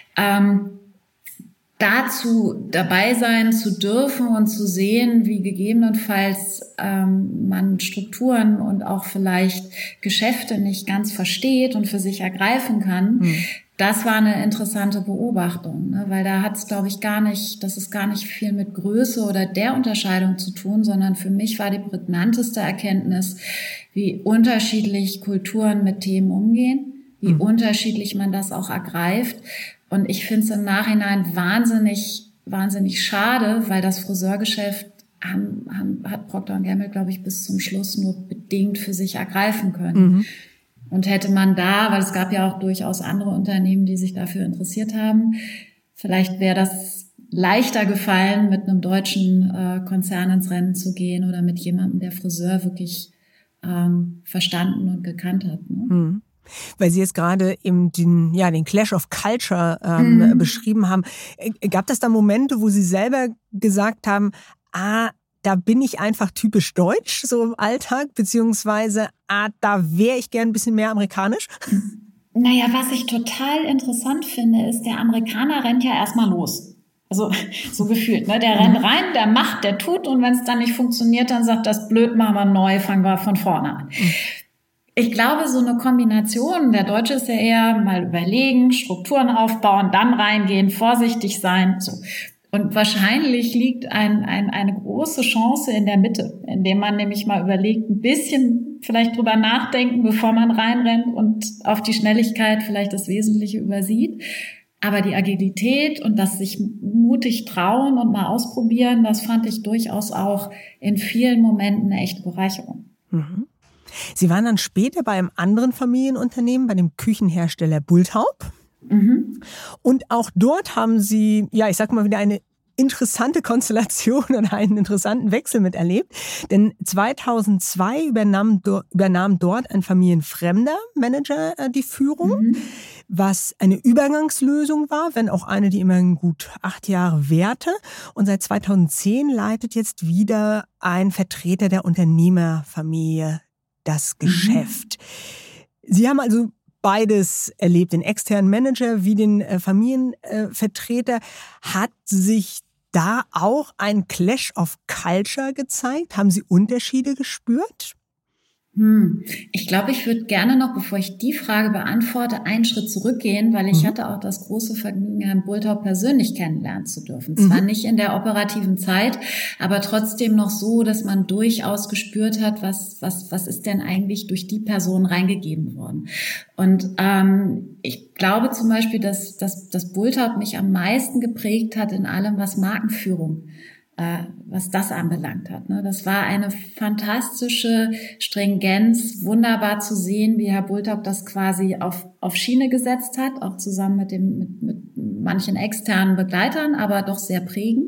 A: Dazu dabei sein zu dürfen und zu sehen, wie gegebenenfalls man Strukturen und auch vielleicht Geschäfte nicht ganz versteht und für sich ergreifen kann, das war eine interessante Beobachtung, ne? Weil da hat es, glaube ich, das ist gar nicht viel mit Größe oder der Unterscheidung zu tun, sondern für mich war die prägnanteste Erkenntnis, wie unterschiedlich Kulturen mit Themen umgehen, wie unterschiedlich man das auch ergreift. Und ich finde es im Nachhinein wahnsinnig, wahnsinnig schade, weil das Friseurgeschäft hat Procter & Gamble, glaube ich, bis zum Schluss nur bedingt für sich ergreifen können. Und hätte man da, weil es gab ja auch durchaus andere Unternehmen, die sich dafür interessiert haben, vielleicht wäre das leichter gefallen, mit einem deutschen Konzern ins Rennen zu gehen oder mit jemandem, der Friseur wirklich verstanden und gekannt hat. Ne?
C: Weil Sie jetzt gerade eben den Clash of Culture beschrieben haben. Gab es da Momente, wo Sie selber gesagt haben, da bin ich einfach typisch deutsch, so im Alltag, beziehungsweise, da wäre ich gern ein bisschen mehr amerikanisch?
A: Naja, was ich total interessant finde, ist, der Amerikaner rennt ja erstmal los. Also, so gefühlt, ne? Der rennt rein, der macht, der tut, und wenn es dann nicht funktioniert, dann sagt das blöd, machen wir neu, fangen wir von vorne an. Ich glaube, so eine Kombination, der Deutsche ist ja eher mal überlegen, Strukturen aufbauen, dann reingehen, vorsichtig sein, so. Und wahrscheinlich liegt eine große Chance in der Mitte, indem man nämlich mal überlegt, ein bisschen vielleicht drüber nachdenken, bevor man reinrennt und auf die Schnelligkeit vielleicht das Wesentliche übersieht. Aber die Agilität und das sich mutig trauen und mal ausprobieren, das fand ich durchaus auch in vielen Momenten eine echte Bereicherung.
C: Sie waren dann später bei einem anderen Familienunternehmen, bei dem Küchenhersteller Bulthaup. Und auch dort haben Sie, ja, ich sag mal wieder eine interessante Konstellation und einen interessanten Wechsel miterlebt. Denn 2002 übernahm dort ein familienfremder Manager die Führung, was eine Übergangslösung war, wenn auch eine, die immerhin gut 8 Jahre währte. Und seit 2010 leitet jetzt wieder ein Vertreter der Unternehmerfamilie das Geschäft. Sie haben also beides erlebt, den externen Manager wie den Familienvertreter. Hat sich da auch ein Clash of Culture gezeigt? Haben Sie Unterschiede gespürt?
A: Ich glaube, ich würde gerne noch, bevor ich die Frage beantworte, einen Schritt zurückgehen, weil ich hatte auch das große Vergnügen, Herrn Bulthaupt persönlich kennenlernen zu dürfen. Zwar nicht in der operativen Zeit, aber trotzdem noch so, dass man durchaus gespürt hat, was ist denn eigentlich durch die Person reingegeben worden. Und ich glaube zum Beispiel, dass Bulthaupt mich am meisten geprägt hat in allem, was Markenführung was das anbelangt hat. Das war eine fantastische Stringenz, wunderbar zu sehen, wie Herr Bulthaupt das quasi auf Schiene gesetzt hat, auch zusammen mit manchen externen Begleitern, aber doch sehr prägend.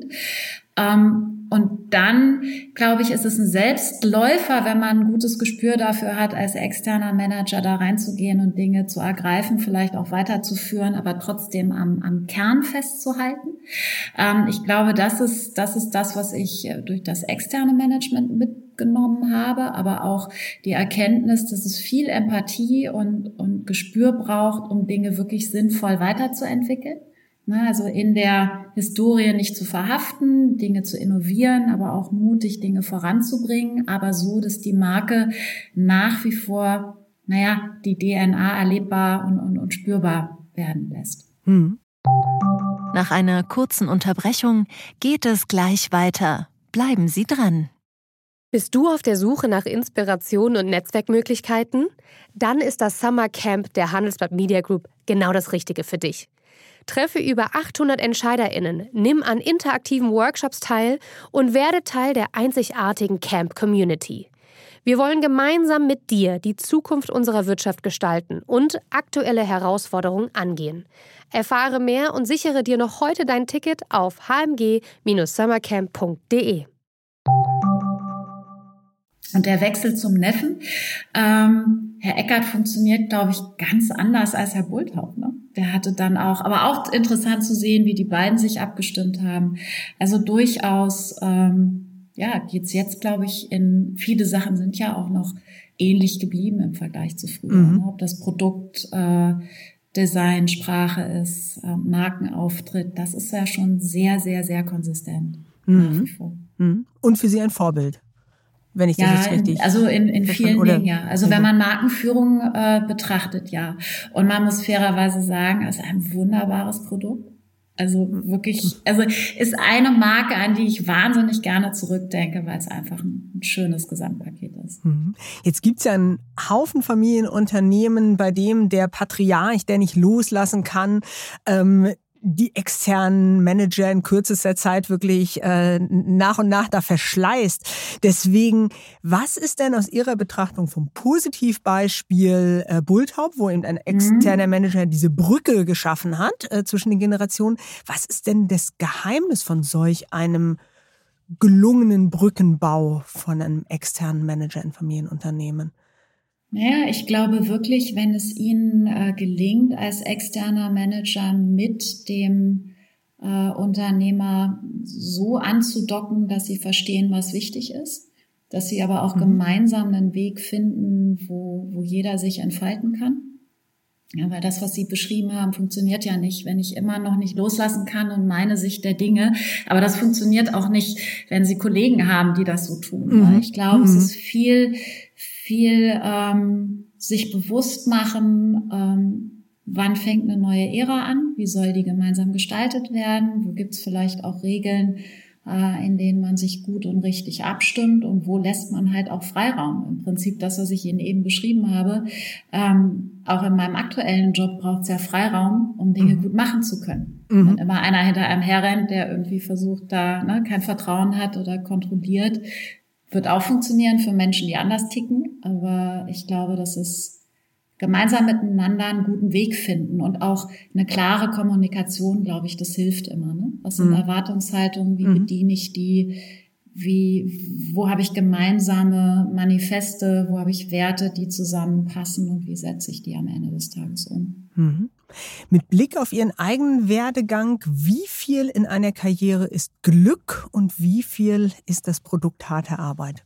A: Und dann, glaube ich, ist es ein Selbstläufer, wenn man ein gutes Gespür dafür hat, als externer Manager da reinzugehen und Dinge zu ergreifen, vielleicht auch weiterzuführen, aber trotzdem am Kern festzuhalten. Ich glaube, das ist das, was ich durch das externe Management mitgenommen habe, aber auch die Erkenntnis, dass es viel Empathie und Gespür braucht, um Dinge wirklich sinnvoll weiterzuentwickeln. Also in der Historie nicht zu verhaften, Dinge zu innovieren, aber auch mutig Dinge voranzubringen, aber so, dass die Marke nach wie vor, die DNA erlebbar und spürbar werden lässt.
B: Nach einer kurzen Unterbrechung geht es gleich weiter. Bleiben Sie dran.
F: Bist du auf der Suche nach Inspiration und Netzwerkmöglichkeiten? Dann ist das Summer Camp der Handelsblatt Media Group genau das Richtige für dich. Treffe über 800 EntscheiderInnen, nimm an interaktiven Workshops teil und werde Teil der einzigartigen Camp-Community. Wir wollen gemeinsam mit dir die Zukunft unserer Wirtschaft gestalten und aktuelle Herausforderungen angehen. Erfahre mehr und sichere dir noch heute dein Ticket auf hmg-summercamp.de.
A: Und der Wechsel zum Neffen, Herr Eckert funktioniert, glaube ich, ganz anders als Herr Bulthaupt. Der hatte dann auch, aber auch interessant zu sehen, wie die beiden sich abgestimmt haben. Also durchaus, geht's jetzt, glaube ich, viele Sachen sind ja auch noch ähnlich geblieben im Vergleich zu früher. Ob das Produkt, Design, Sprache ist, Markenauftritt, das ist ja schon sehr, sehr, sehr konsistent nach wie vor.
C: Und für Sie ein Vorbild? Wenn ich das jetzt richtig...
A: Also in vielen Dingen, ja. Also wenn man Markenführung betrachtet, ja. Und man muss fairerweise sagen, es ist ein wunderbares Produkt. Also wirklich, ist eine Marke, an die ich wahnsinnig gerne zurückdenke, weil es einfach ein schönes Gesamtpaket ist.
C: Jetzt gibt's ja einen Haufen Familienunternehmen, bei dem der Patriarch, der nicht loslassen kann, die externen Manager in kürzester Zeit wirklich nach und nach da verschleißt. Deswegen, was ist denn aus Ihrer Betrachtung vom Positivbeispiel Bulthaupt, wo eben ein externer Manager diese Brücke geschaffen hat zwischen den Generationen, was ist denn das Geheimnis von solch einem gelungenen Brückenbau von einem externen Manager in Familienunternehmen?
A: Naja, ich glaube wirklich, wenn es Ihnen gelingt, als externer Manager mit dem Unternehmer so anzudocken, dass Sie verstehen, was wichtig ist, dass Sie aber auch gemeinsam einen Weg finden, wo jeder sich entfalten kann. Ja, weil das, was Sie beschrieben haben, funktioniert ja nicht, wenn ich immer noch nicht loslassen kann und meine Sicht der Dinge. Aber das funktioniert auch nicht, wenn Sie Kollegen haben, die das so tun. Ich glaube, es ist viel sich bewusst machen, wann fängt eine neue Ära an, wie soll die gemeinsam gestaltet werden, wo gibt es vielleicht auch Regeln, in denen man sich gut und richtig abstimmt und wo lässt man halt auch Freiraum. Im Prinzip das, was ich Ihnen eben beschrieben habe, auch in meinem aktuellen Job braucht es ja Freiraum, um Dinge gut machen zu können. Wenn immer einer hinter einem herrennt, der irgendwie versucht, da kein Vertrauen hat oder kontrolliert, wird auch funktionieren für Menschen, die anders ticken. Aber ich glaube, dass es gemeinsam miteinander einen guten Weg finden und auch eine klare Kommunikation, glaube ich, das hilft immer. Ne? Was sind Erwartungshaltungen, wie bediene ich die, wo habe ich gemeinsame Manifeste, wo habe ich Werte, die zusammenpassen und wie setze ich die am Ende des Tages um.
C: Mit Blick auf Ihren eigenen Werdegang, wie viel in einer Karriere ist Glück und wie viel ist das Produkt harte Arbeit?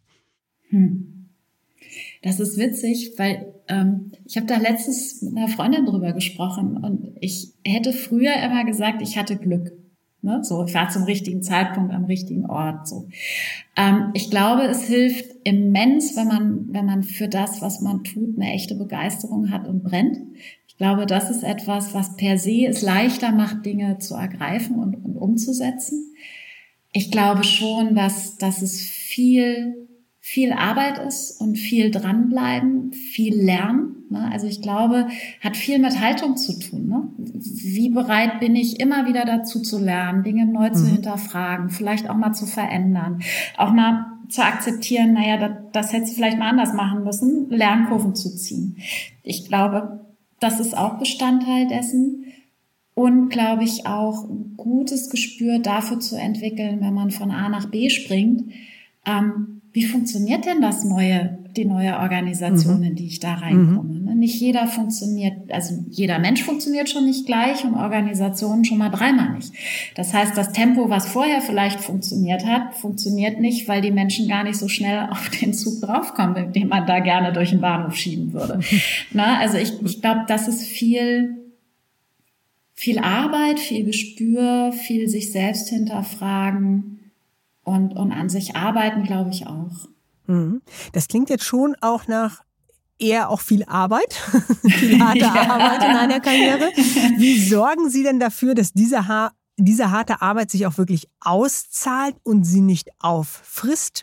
A: Das ist witzig, weil ich habe da letztens mit einer Freundin drüber gesprochen und ich hätte früher immer gesagt, ich hatte Glück. Ne? So, ich war zum richtigen Zeitpunkt am richtigen Ort. So, ich glaube, es hilft immens, wenn man für das, was man tut, eine echte Begeisterung hat und brennt. Ich glaube, das ist etwas, was per se es leichter macht, Dinge zu ergreifen und umzusetzen. Ich glaube schon, dass es viel Arbeit ist und viel dranbleiben, viel lernen. Ne? Also ich glaube, hat viel mit Haltung zu tun. Ne? Wie bereit bin ich, immer wieder dazu zu lernen, Dinge neu zu hinterfragen, vielleicht auch mal zu verändern, auch mal zu akzeptieren, das hättest du vielleicht mal anders machen müssen, Lernkurven zu ziehen. Ich glaube, das ist auch Bestandteil dessen. Und, glaube ich, auch ein gutes Gespür dafür zu entwickeln, wenn man von A nach B springt, wie funktioniert denn die neue Organisation, in die ich da reinkomme? Nicht jeder funktioniert, also jeder Mensch funktioniert schon nicht gleich und Organisationen schon mal 3-mal nicht. Das heißt, das Tempo, was vorher vielleicht funktioniert hat, funktioniert nicht, weil die Menschen gar nicht so schnell auf den Zug draufkommen, den man da gerne durch den Bahnhof schieben würde. Also ich glaube, das ist viel Arbeit, viel Gespür, viel sich selbst hinterfragen. Und an sich arbeiten, glaube ich, auch.
C: Das klingt jetzt schon auch nach eher auch viel Arbeit, viel harte Arbeit in einer Karriere. Wie sorgen Sie denn dafür, dass diese harte Arbeit sich auch wirklich auszahlt und sie nicht auffrisst?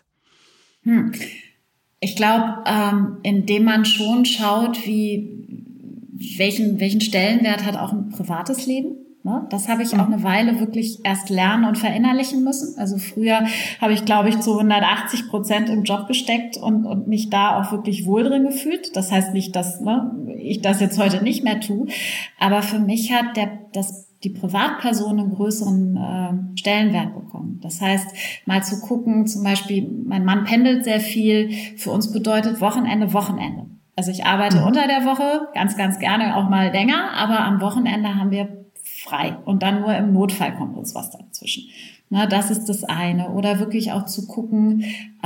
A: Ich glaube, indem man schon schaut, welchen Stellenwert hat auch ein privates Leben. Das habe ich auch eine Weile wirklich erst lernen und verinnerlichen müssen. Also früher habe ich, glaube ich, zu 180% im Job gesteckt und mich da auch wirklich wohl drin gefühlt. Das heißt nicht, dass ich das jetzt heute nicht mehr tue. Aber für mich hat die Privatperson einen größeren Stellenwert bekommen. Das heißt, mal zu gucken, zum Beispiel, mein Mann pendelt sehr viel. Für uns bedeutet Wochenende. Also ich arbeite unter der Woche, ganz, ganz gerne auch mal länger, aber am Wochenende haben wir frei. Und dann nur im Notfall kommt uns was dazwischen. Das ist das eine. Oder wirklich auch zu gucken,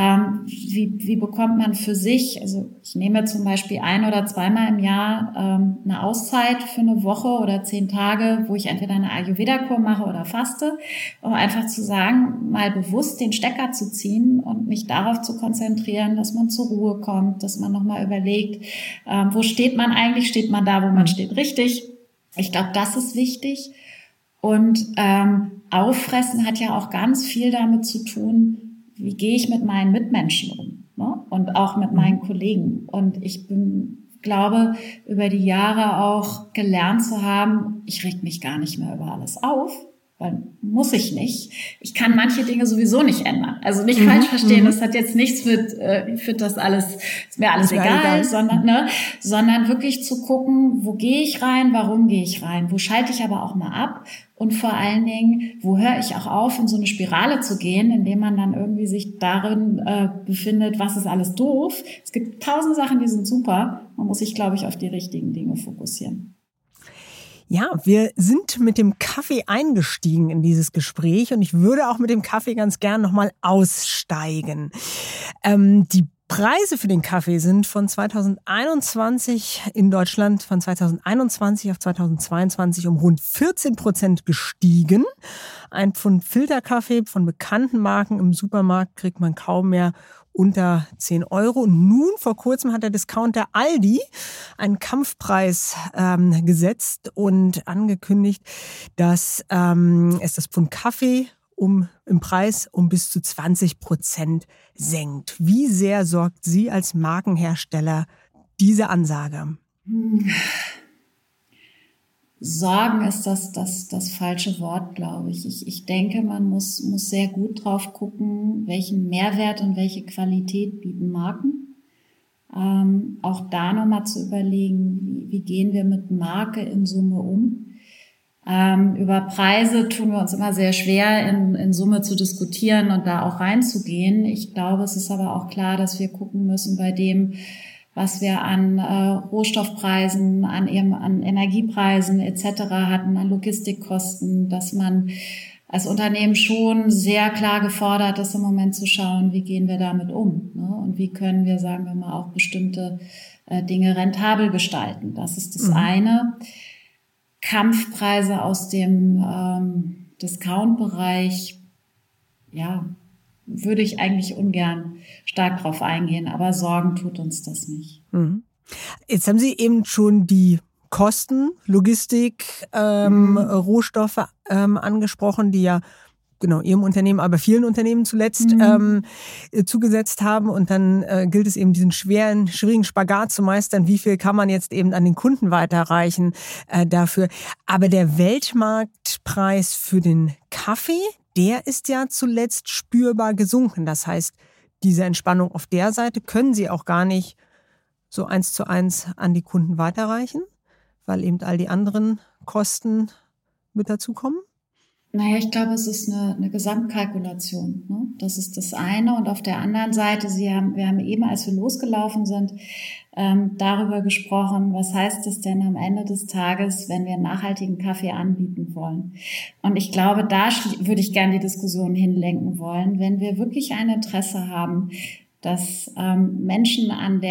A: wie bekommt man für sich, also ich nehme zum Beispiel 1- oder 2-mal im Jahr eine Auszeit für eine Woche oder 10 Tage, wo ich entweder eine Ayurveda-Kur mache oder faste, um einfach zu sagen, mal bewusst den Stecker zu ziehen und mich darauf zu konzentrieren, dass man zur Ruhe kommt, dass man nochmal überlegt, wo steht man eigentlich? Steht man da, wo man steht, richtig? Ich glaube, das ist wichtig. Und Auffressen hat ja auch ganz viel damit zu tun, wie gehe ich mit meinen Mitmenschen um, ne? Und auch mit meinen Kollegen. Und ich glaube, über die Jahre auch gelernt zu haben, ich reg mich gar nicht mehr über alles auf, weil muss ich nicht. Ich kann manche Dinge sowieso nicht ändern. Also nicht falsch verstehen, das hat jetzt nichts mit, ich finde das alles, ist mir alles egal, sondern wirklich zu gucken, wo gehe ich rein, warum gehe ich rein, wo schalte ich aber auch mal ab und vor allen Dingen, wo höre ich auch auf, in so eine Spirale zu gehen, indem man dann irgendwie sich darin befindet, was ist alles doof. Es gibt 1000 Sachen, die sind super. Man muss sich, glaube ich, auf die richtigen Dinge fokussieren.
C: Ja, wir sind mit dem Kaffee eingestiegen in dieses Gespräch und ich würde auch mit dem Kaffee ganz gern nochmal aussteigen. Die Preise für den Kaffee sind von 2021 in Deutschland von 2021 auf 2022 um rund 14% gestiegen. Ein Pfund Filterkaffee von bekannten Marken im Supermarkt kriegt man kaum mehr unter 10 €. Und nun, vor kurzem, hat der Discounter Aldi einen Kampfpreis gesetzt und angekündigt, dass es das Pfund Kaffee im Preis um bis zu 20% senkt. Wie sehr sorgt Sie als Markenhersteller diese Ansage?
A: Sorgen ist das falsche Wort, glaube ich. Ich denke, man muss sehr gut drauf gucken, welchen Mehrwert und welche Qualität bieten Marken. Auch da nochmal zu überlegen, wie gehen wir mit Marke in Summe um. Über Preise tun wir uns immer sehr schwer, in Summe zu diskutieren und da auch reinzugehen. Ich glaube, es ist aber auch klar, dass wir gucken müssen bei dem, was wir an Rohstoffpreisen, an Energiepreisen etc. hatten, an Logistikkosten, dass man als Unternehmen schon sehr klar gefordert ist, im Moment zu schauen, wie gehen wir damit um, ne? Und wie können wir, sagen wir mal, auch bestimmte Dinge rentabel gestalten. Das ist das eine. Kampfpreise aus dem Discount-Bereich, ja, würde ich eigentlich ungern stark drauf eingehen, aber Sorgen tut uns das nicht.
C: Jetzt haben Sie eben schon die Kosten, Logistik, Rohstoffe angesprochen, die ja genau Ihrem Unternehmen, aber vielen Unternehmen zuletzt zugesetzt haben. Und dann gilt es eben, diesen schwierigen Spagat zu meistern. Wie viel kann man jetzt eben an den Kunden weiterreichen dafür? Aber der Weltmarktpreis für den Kaffee, der ist ja zuletzt spürbar gesunken. Das heißt, diese Entspannung auf der Seite können Sie auch gar nicht so 1:1 an die Kunden weiterreichen, weil eben all die anderen Kosten mit dazukommen?
A: Naja, ich glaube, es ist eine Gesamtkalkulation, ne? Das ist das eine. Und auf der anderen Seite, wir haben eben, als wir losgelaufen sind, darüber gesprochen, was heißt es denn am Ende des Tages, wenn wir nachhaltigen Kaffee anbieten wollen. Und ich glaube, da würde ich gerne die Diskussion hinlenken wollen, wenn wir wirklich ein Interesse haben, dass Menschen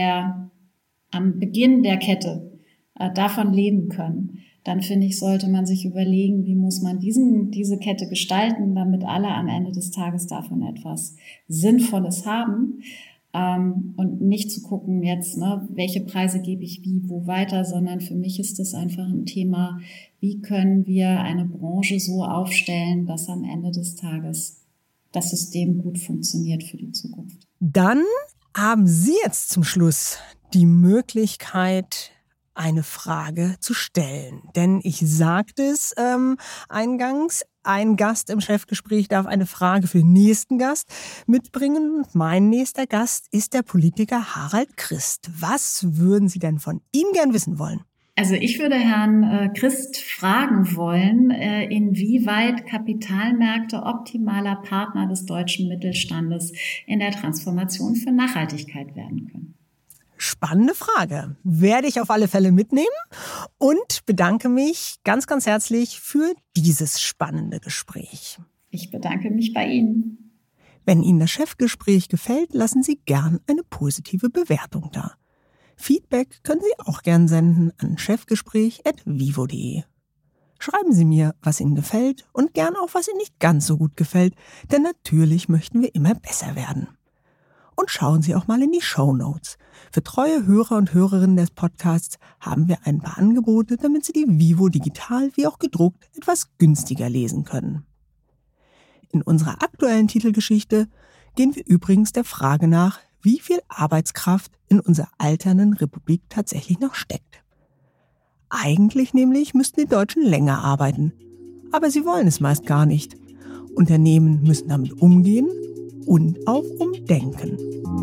A: am Beginn der Kette davon leben können, dann finde ich, sollte man sich überlegen, wie muss man diese Kette gestalten, damit alle am Ende des Tages davon etwas Sinnvolles haben. Und nicht zu gucken jetzt, ne, welche Preise gebe ich wie, wo weiter, sondern für mich ist das einfach ein Thema, wie können wir eine Branche so aufstellen, dass am Ende des Tages das System gut funktioniert für die Zukunft.
C: Dann haben Sie jetzt zum Schluss die Möglichkeit, eine Frage zu stellen. Denn ich sagte es eingangs, ein Gast im Chefgespräch darf eine Frage für den nächsten Gast mitbringen. Und mein nächster Gast ist der Politiker Harald Christ. Was würden Sie denn von ihm gern wissen wollen?
A: Also ich würde Herrn Christ fragen wollen, inwieweit Kapitalmärkte optimaler Partner des deutschen Mittelstandes in der Transformation für Nachhaltigkeit werden können.
C: Spannende Frage. Werde ich auf alle Fälle mitnehmen und bedanke mich ganz, ganz herzlich für dieses spannende Gespräch.
A: Ich bedanke mich bei Ihnen.
C: Wenn Ihnen das Chefgespräch gefällt, lassen Sie gern eine positive Bewertung da. Feedback können Sie auch gern senden an chefgespräch@vivo.de. Schreiben Sie mir, was Ihnen gefällt und gern auch, was Ihnen nicht ganz so gut gefällt, denn natürlich möchten wir immer besser werden. Und schauen Sie auch mal in die Shownotes. Für treue Hörer und Hörerinnen des Podcasts haben wir ein paar Angebote, damit Sie die Vivo digital wie auch gedruckt etwas günstiger lesen können. In unserer aktuellen Titelgeschichte gehen wir übrigens der Frage nach, wie viel Arbeitskraft in unserer alternden Republik tatsächlich noch steckt. Eigentlich nämlich müssten die Deutschen länger arbeiten. Aber sie wollen es meist gar nicht. Unternehmen müssen damit umgehen und auch umdenken.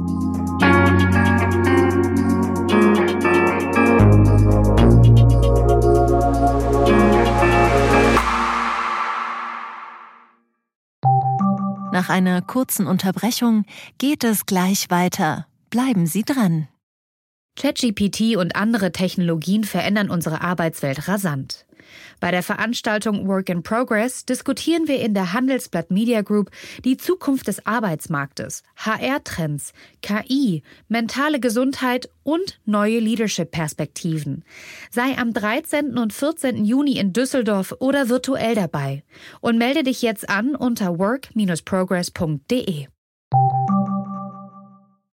B: Nach einer kurzen Unterbrechung geht es gleich weiter. Bleiben Sie dran.
F: ChatGPT und andere Technologien verändern unsere Arbeitswelt rasant. Bei der Veranstaltung Work in Progress diskutieren wir in der Handelsblatt Media Group die Zukunft des Arbeitsmarktes, HR-Trends, KI, mentale Gesundheit und neue Leadership-Perspektiven. Sei am 13. und 14. Juni in Düsseldorf oder virtuell dabei und melde dich jetzt an unter work-progress.de.